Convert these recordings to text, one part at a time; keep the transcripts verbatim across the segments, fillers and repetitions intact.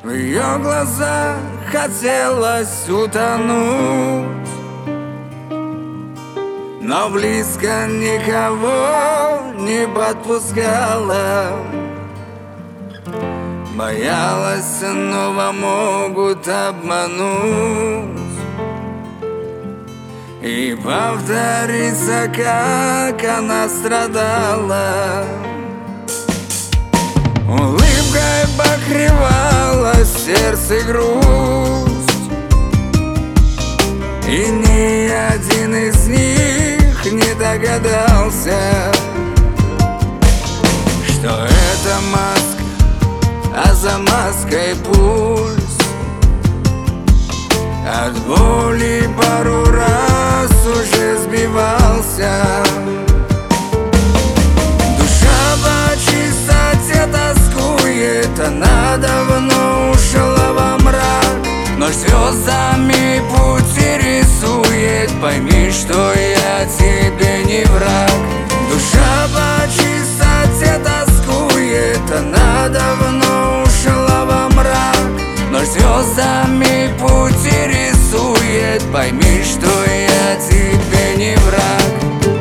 В ее глазах хотелось утонуть, но близко никого не подпускала. Боялась, снова могут обмануть и повторится, как она страдала. Улыбкой покрывала сердце грусть, и ни один из них не догадался, что это маска, а за маской пульс. От боли пару раз уже сбивался. Душа по чистоте тоскует, она давно ушла во мрак, но звездами пути рисует. Пойми, что я тебе не враг. Душа по чистоте тоскует, она давно ушла во мрак, но звездами пути рисует. Пойми, что я тебе не враг.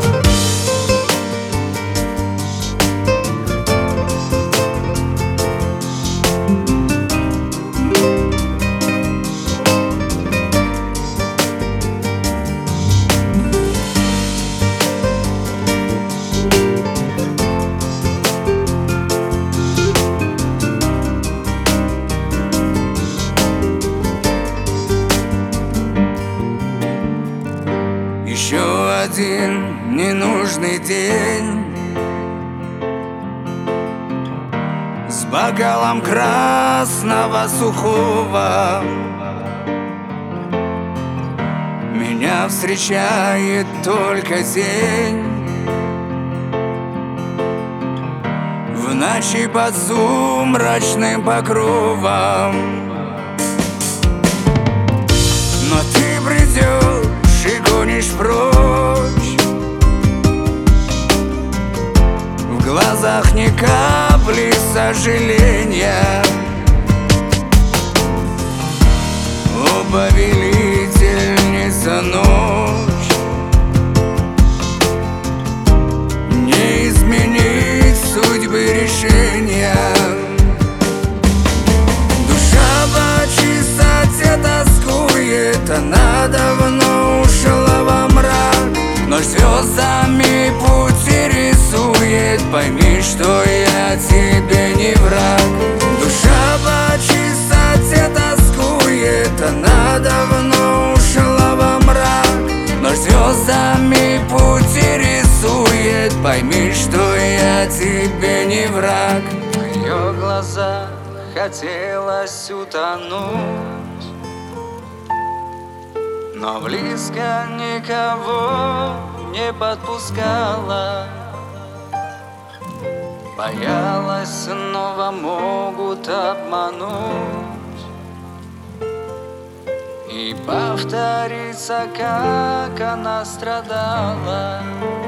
Еще один ненужный день с бокалом красного сухого. Меня встречает только тень в ночи под сумрачным покровом. Но ты придешь и гонишь прочь, в глазах ни капли сожаления. О, повелительница ночь, не изменить судьбы решения. Душа по чистоте тоскует, она давно ушла во мрак, но звездами пути рисует. Пойми, что я тебе не враг. Душа по чистоте тоскует, она давно ушла во мрак, но звездами пути рисует. Пойми, что я тебе не враг. В ее глазах хотелось утонуть, но близко никого не подпускала. Боялась, снова могут обмануть и повторится, как она страдала.